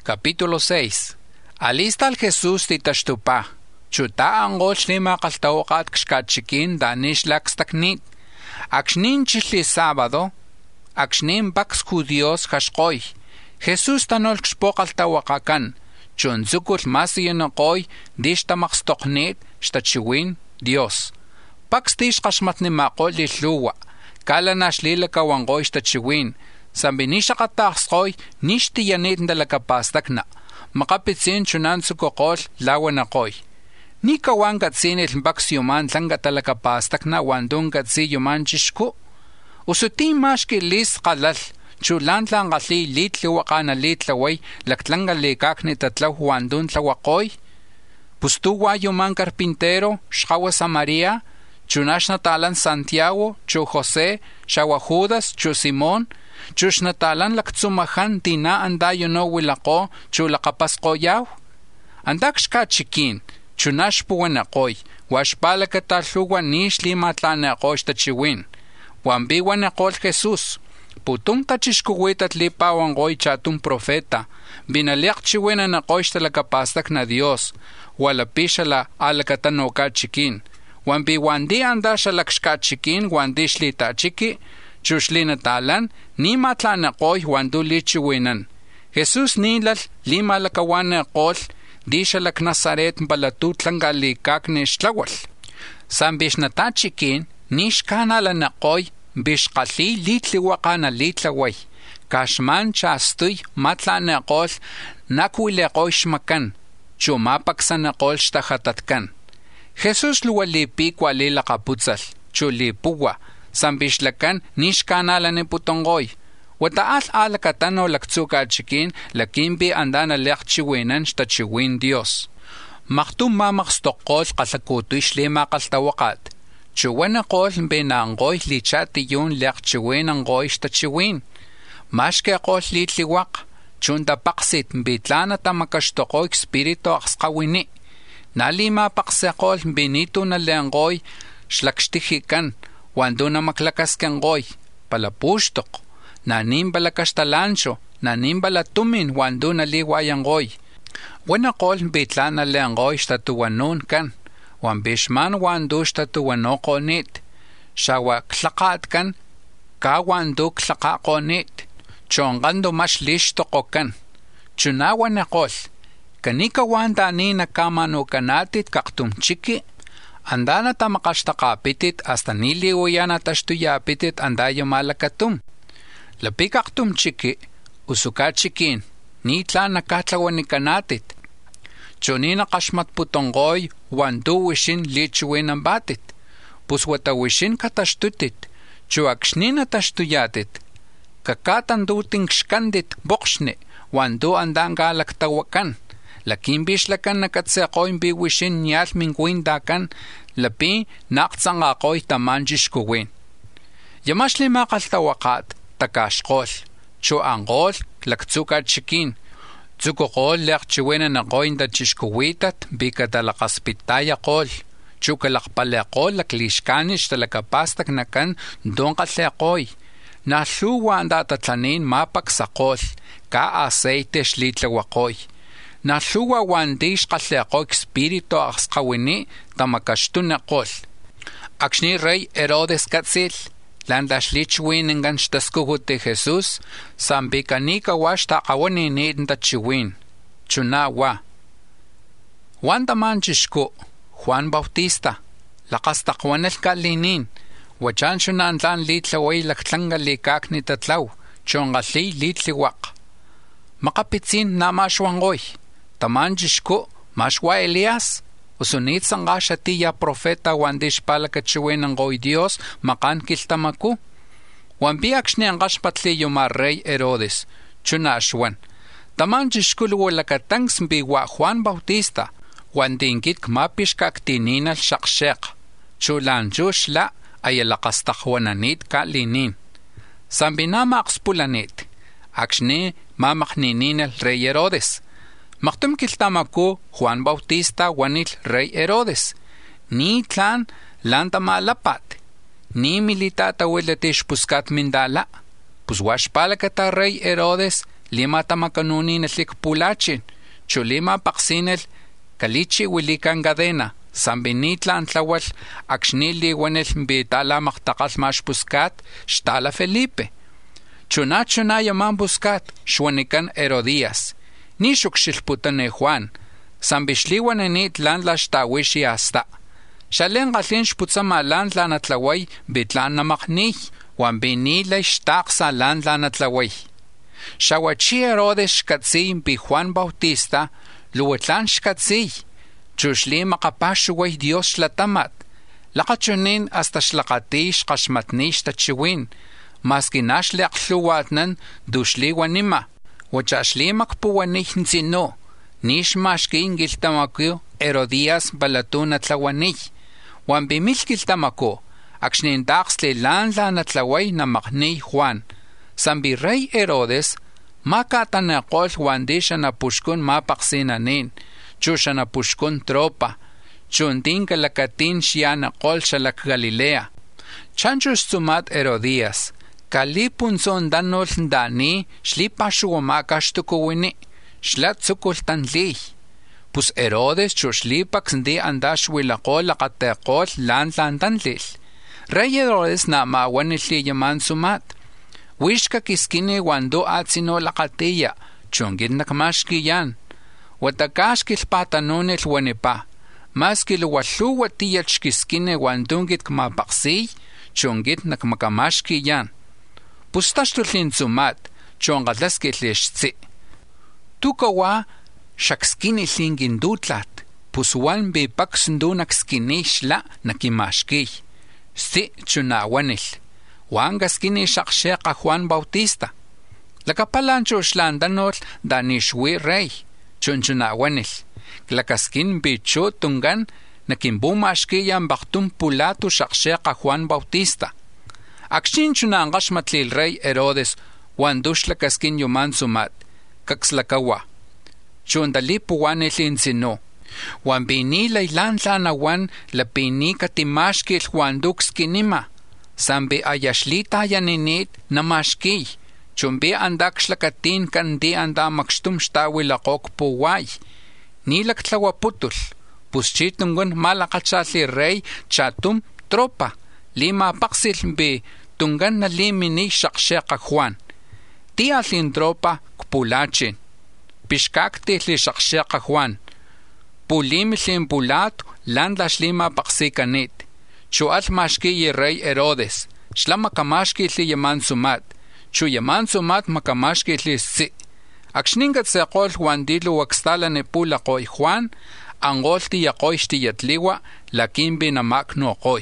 Capítulo 6. Alista al Jesús titashtupa. Chuta angol shlima kaltawqat kshkachikin danish lakstaknit. Akshnin chili sábado. Akshnin baks judíos hashkoy. Jesús tanol kshpokaltawaqakan. Chunzukul masiyenoqoy dishtamaqstoknit shtachiwin Dios. Paks tish qashmatnimaqol lilluwa. Kalanash lilakawangoy shtachiwin. Sambinishaqataqsqoy nishtiyanit ndalakapastakna. Maqapitsin chunantzukokol lawanaqoy. Nikawan katsin ilmbaks yuman tlangatalakapastakna wandun katsi yuman chishku. Usutin mashki lis qalal. Chulantlan qalli litliwaqana litlaway laktlangalikakni tatlaw wandun tlawaqoy. Pustuwa yuman carpintero shqawasa María. Chunashnatalan Santiago, chu José, shawa Judas, chu Simón. Chushnatalan laktsumahan tina andayo no wilaqo chu laqapasqoyaw. Andak shkachikin, chunashpuwanaqoy, washpalakatalhuwa nish limatlanaqoy shtachiwin. Wambiwanaqol Jesús. Putum tachishkuwitat lipawanqoy chatum profeta. Binaliaqchiwinanaqoy shtalakapastakna Dios. Walapishala alakatanokachikin. Wambi wandi anda shalakshkachikin wandi shlitachiki. Chuslinatalan ni matlanaqoy wandu lichiwinan. Jesús nilal lima lakawanaqol di shalak Nazaret balatutlangalikak nishtlawal. San bishnatachikin nishkanalanaqoy bishqali litliwaqana litlaway. Kashman chastuy matlanaqol nakwileqoy shmakan. Chumapaksanaqol shtajatatkan. Jesús luwalipi kualilaqaputzal. Chulipuwa. Sambishlakan nishkanalane putongoy. Wataal alakatano laktsukachikin lakimbi andana leqchiwinan shtachiwin Dios. Maktum mamaqstoqol qalakutuy shlimaqaltawaqat. Chuwanaqol binangoy lichatiyun leqchiwinangoy shtachiwin. Mashkeqol litliwaq. Chundapaqsit bitlana tamakashtoqoy espiritu aqsqawini. Nalimapaqseqol binitu nalengoy shlakshtijikan. Wanduna maklakaskengoy, palapushtok, nanimba kashtalancho, nanimba tumin wanduna liwayangoy. Wanaqol bitlana leangoy shtatuwanun kan, wambishman wandu shtatuwanoqonit, shawa klaqat kan, ka wandu klaqaqonit, chongando mash lishtoqokan. Chunawanaqol, kanika wanda nina kamanuκanatit kaqtumchiki, Andana tamakashtaqapitit hasta niliwayana tashtuyapitit andayo malakatum. Lapikaktum chiki, usukachikin, nitla nakatlawanikanatit. Chonina kashmat putongoy, wandu wishin lichuwinan batit. Puswatawishin katashtutit, chuakshnina tashtuyatit. Kakatanduting shkandit bokshne, wandu andanga laktawakan. Lakin bishlakan nakatseqoy biwishin nyal mingwindakan lapi naqtsangaqoy tamanjishkuwin. Yamashli maqaltawaqat takashqol, chuanqol laktsukachikin, tsukuqol leqchiwinanaqoy ndachishkuwitat bikatalaqaspitayaqol, chukalaqpaleqol laklishkanish talakapastak nakan donqalleqoy, nalluwa andatatlanin mapaksaqol, ka aceite shlitlawaqoy. Nalluwa wandish qalleqoy espiritu aqsqawini tamakashtunaqol. Akshni rey Herodes katzil, landashlichwiningan shtaskuhut Jesús, sambikanika washtaqawani nidntachiwin. Chunawa. Wandamanchishku, Juan Bautista, laqastaqwanal kalinin, wachan shunantlan litlaway laktlangalikak nitatlaw, chongalli litliwaq. Maqapitsin namashwangoy. Tamanjishku, mashwa Elias, usunitsanqa shatiya profeta wandish palakachiwinangoy Dios maqan kiltamaku. Wambiakshnianqashpatli yuma rey Herodes, chunashwan. Tamanjishku luwalakatangs mbiwa Juan Bautista, wandingit kmapishkaktininal shaqsheq, chulanjush la ayalaqastaqwananit kalinin. Sambinama aqspulanit, akshni mamaqnininal rey Herodes. Maqtum kiltamaku Juan Bautista wanil rey Herodes. Ni tlan lantamalapat. Ni militata wiletish puskat mindala. Pues washpalakata rey Herodes lima tamakanunin pulachin, chulima paksinel, kalichi wilikan cadena, sambinitla antlawal, akxnili wenel mbitala maktakal mash buscat, shtala Felipe. Chuna yaman buscat, shwanikan Herodías, nishuk shilputane Juan, sambishliwan enit lan la shtawishi hasta. Shalen galin shputzama lan la natlaway, bitlan namaknih, wan binila shtaqsa lan la natlaway. Shawachi Herodes shkatzi bi Juan Bautista, luwetlan shkatzi, chushli makapashuway Dios shlatamat, lakachunin hasta shlakati shkashmatnish tachiwin, maskinash leakluwatnan dushli wanima, wachashli makpuwanih nzino, nish mashkin giltamakyo Herodías balatun atlawanih, wan bimil giltamako, akshnin daxli lan la natlaway na makni Juan, sambi rey Herodes, makatanakol wandisha na pushkun mapaksinanin, chusha na pushkun tropa, chundin kalakatin shianakol shalak Galilea. Chanchus sumat Herodías, kalipun son danol dani, shlipashuwamakastukuwini, shlatsukultanli. Pus Herodes chushlipak ndi andash wilakol lakatekol lan tanlil. Rey Herodes na mawanili yaman sumat. Wishka kiskini wando atsino lakatiya, chungit nakmashkiyan. Watakashkil patanonil wanipa. Maskil waluwa tiyach kiskini wandungit kmapaksi, chungit nakmakamashkiyan. Pustashtullin sumat, chungatlaskil leshtsi. Tukawa shakskini lingin dutlat, puswan be paksundunak skini shla nakimashki. Si chunawanil. Wangaskini shaksheka Juan Bautista. Lakapalancho shlandanol danishwi rey. Chunchunawanil. Klakaskin bicho tungan nakimbumashkiyan baktum pulatu shaksheka Juan Bautista. Akshin chunangashmatlil rey Herodes wandush lakaskin yuman sumat. Kakslakawa. Chundali puwanil insino. Wan bini laylan tlanawan la bini katimashkil wanduk skinima. Sambi ayashlita yaninit namashki. Chumbi andak shlakatin kandi anda makstum shtawilakok puway. Nilak tlawaputul. Puschitnungun malakachali rey chatum tropa. Lima paksil bi tungan na limini shaksheka Juan. Tialin tropa kpulachin. Pishkakti li shaksheka Juan. Pulimilin pulat landa shlima paksikanit. Chual mashki rey Herodes. Shlama kamashki li yaman sumat. Chu yaman sumat makamashki li si. Akshningat seqol wandilu wakstala ne pula koy Juan. Angolti yakoyshti yatliwa lakimbi namakno koy.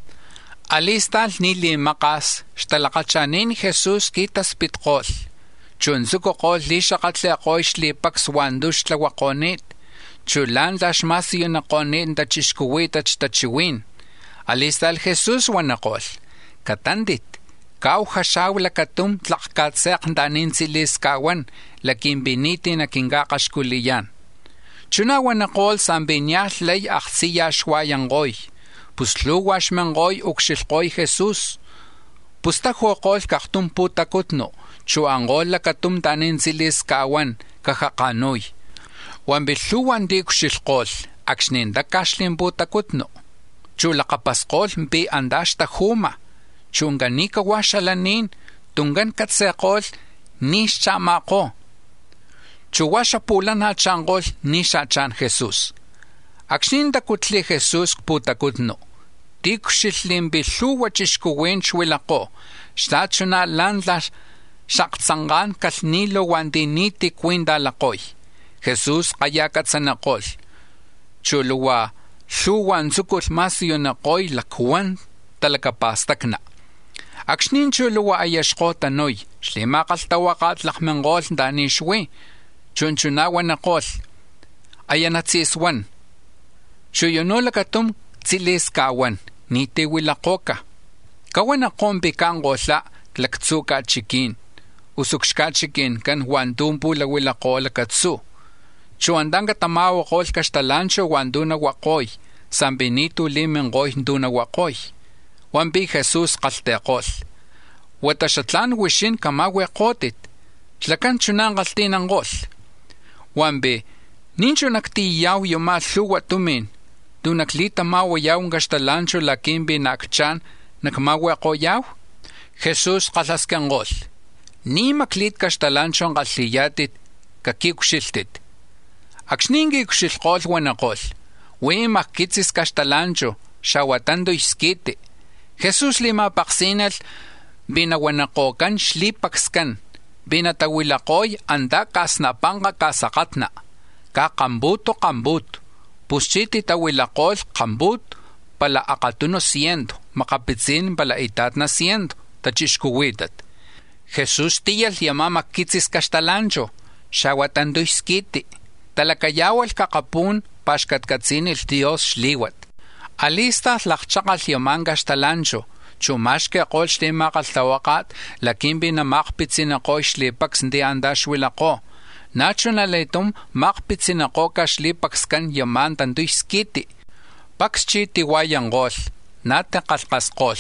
Alistal nili makas shtalakachanin Jesus kitas pitkol. Chunzuko kol li shakatle koysh li paks wandush tlawakonit. Chulan dashmasyo na konit tachishkuwit tachiwin. Alistal Jesus wanakol. Katandit. Kau hashaw lakatum tlakkatsek danin silis kawan lakimbiniti na kingakashkuliyan. Chuna wanakol sambinyah lay aksiya shwayangoy. Pusluwash mangoy ukshilkoy Jesus. Pustahuakol kaktum putakutno. Chuangol lakatum danin silis kawan kakakanoy. Wambiluwan di ukshilkol. Aksnin dakashlin putakutno. Chulakapaskol mbi andash tahuma. Chunganika washalanin, tungan katsekol, nish chamako. Chuwasha pulan ha changol, nisha chan Jesus. Akshin dakutli Jesus putakutno. Tikushilin biluwa chishkuwen chwilako. Shtachuna landla shaktsangan kalnilo wandiniti kwinda lakoy. Jesus kayakatsanakol. Chuluwa luwan zukul masyo nakoy lakwan talakapastakna. Akshnin chuluwa ayashkota noy, shlimakaltawakat lakmengol danishwi, chunchunawa nakol, ayanatsiswan, chuyonolakatum tsilis kawan, nitiwilakoka, kawanakon bikangosla klaktsuka chikin, usukshka chikin kan wandumpu lawilakola katsu, chuandanga tamawa kol kashtalancho wanduna wakoy, sambinitu limengoy nduna wakoy. Wambi Jesus qalteqol. Watashatlan wishin kamawe qotit. Xlakan chunangaltinangol. Wambe, nincho naktiyaw yomal luwa tumin. Du naklita mawayaw ngashtalancho lakimbi nakchan nakmawakoyaw. Jesús qalaskangol. Ni maklit kashtalancho ngalliyatit kakikuxiltit. Akxningi kuxilqol wanaqol. We makitsis kashtalancho shawatando iskite. Jesús lima paksinal binawanaqokan xlipakskan. Binatawilaqoy anda kasnapanga kasaqatna. Kakambuto kambut. Puschiti tawilaqol kambut pala akatuno siendo. Makapitsin pala itatna siendo. Tachishkuwitat. Jesús tiyal yama makitsis kashtalancho. Shawatando iskite. Talakayawal kakapun paxkatkatsin el Dios xliwat. Alista tlaqchaqal yaman kashtalancho. Chumashke qol xlimaqal tawaqat lakimbi na maqpitsinaqo xlipaks ndi andaxwilaqo. Nacho naletum maqpitsinaqo ka xlipakskan yaman tandu iskiti. Pakschi tiwayangol. Nate qalqasqol.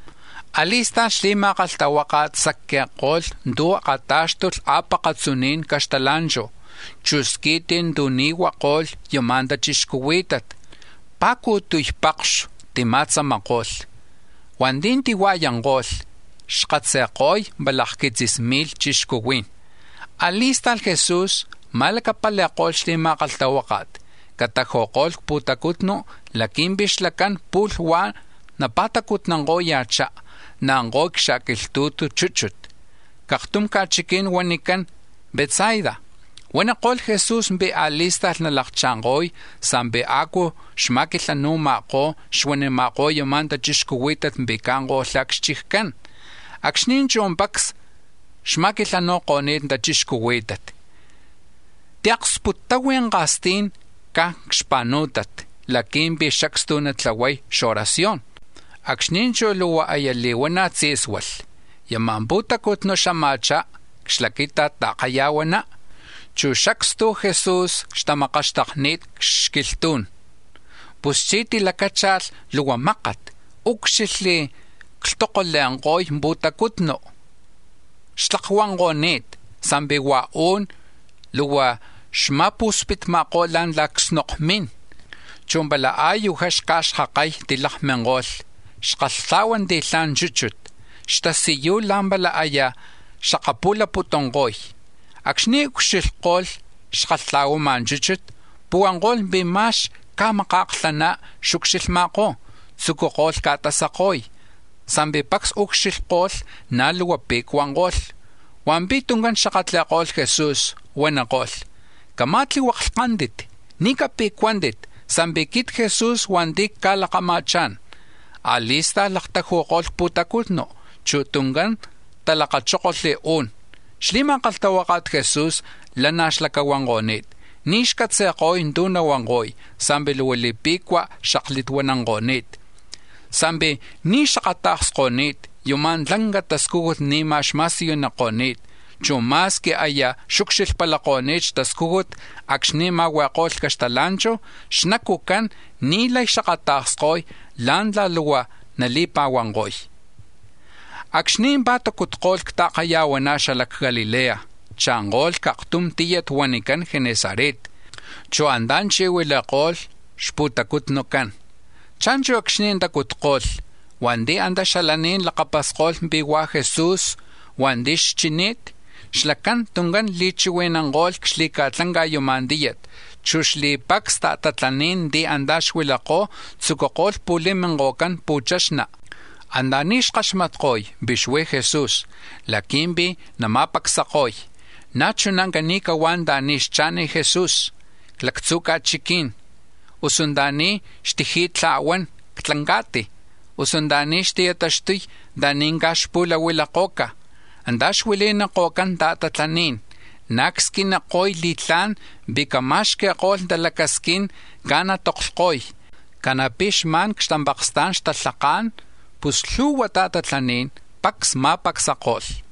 Alista xlimaqal tawaqat sakkaqol ndu qataxtul apaqatsunin kashtalancho. Chuskitin duniwaqol yaman tachishkuwitat. Paku tuypaqx timatzamaqol. Wandin tiwayangol, xqatseqoy balajkitzismil chixkuwin. Alistal Jesús malakapaleqol xlimaqal tawaqat. Katajoqol putakutno lakimbixlakan pulwan napatakutnanqo yacha nanqo kxakiltutu chuchut. Kaqtum kachikin wanikan Betsaida. Wanaqol Jesús be alistal nalaqchanqoy san be aku xmakilhanumaqo xwanimaqo yaman tachixkuwitat bekanqo tlakxchijkan. Akxnin chompaks xmakilhanoqonit tachixkuwitat. Tiaqsputtawin qastin ka xpanutat lakimbi xakstunatlaway xoración. Akxnin choluwa ayaliwana tziswal. Yaman putakutno xamacha xlakita taqayawana. Chuxakstu Jesús xtamaqaxtaqnit xkiltun. Puschiti lakachal luwamaqat. Ukxilli kltoqoleanqoy butakutno. Xtlaqwanqonit sambiwaun luwa xmapuspitmaqolan laksnoqmin. Chumbala ayu haxkaxqaqay tilaqmenqol. Xqaltawan tilan chuchut. Xtasiyu lambala aya xaqapula putonqoy. Akxni kuxilqol xqaltlawaman chuchut, puwanqol bimax kamaqaqlana xuxilmaqo, tsukuqol katasaqoy. Sambipaks ukxilqol naluwapikwanqol. Wampitungan xaqatlaqol Jesús, wanaqol. Kamatli waqlqandit, nikapikwantit, sambikit Jesús wandik kalaqamachan. Alista laqtajuqol putakutno, chutungan talaqachoqol leun. Xlimaqal tawaqat Jesús lanaxlakawanqonit. Nixkatseqoy ndunawanqoy, sambi luwilipikwa xaqlitwananqonit. Sambi nixaqataqsqonit, yuman tlangataskugut nimaxmasiyunaqonit. Chumaski aya xuxilpalaqonit taskugut akxnimawaqol kaxtalancho, xnakukan nilay xaqataqsqoy landlaluwa nalipawanqoy. Akxnin batakutqol ktaqayawana xalak Galilea, chanqol kaqtum tiyat wanikan Genezaret, cho andan chiwilaqol xputakutnokan. Chancho akxnin takutqol, wandi anda xalanin laqapasqol biwa Jesús, wandi xchinit, xlakan tungan lichiwinanqol kxlikatlanqa yumandiyat, cho xlipaks tatatlanin di anda xwilaqo tsukoqol puliminqokan puchaxna. Andanix qaxmatqoy bixwe Jesús, lakimbi namapaksaqoy. Nachunanganika wandanix chani Jesús, klaktsuka chikin. Usundani xtijitlawan ktlankati. Usundani xtiyataxtuy daninga xpula wilaqoka. Andax wilinaqokan tatatlanin. Nakskinakoy litlan bikamaxkeqol dalakaskin gana toqlqoy. Kanapix man kxtampaqstan xtatlaqan, pues lhuwa tatatlanin paks mapaksaqol.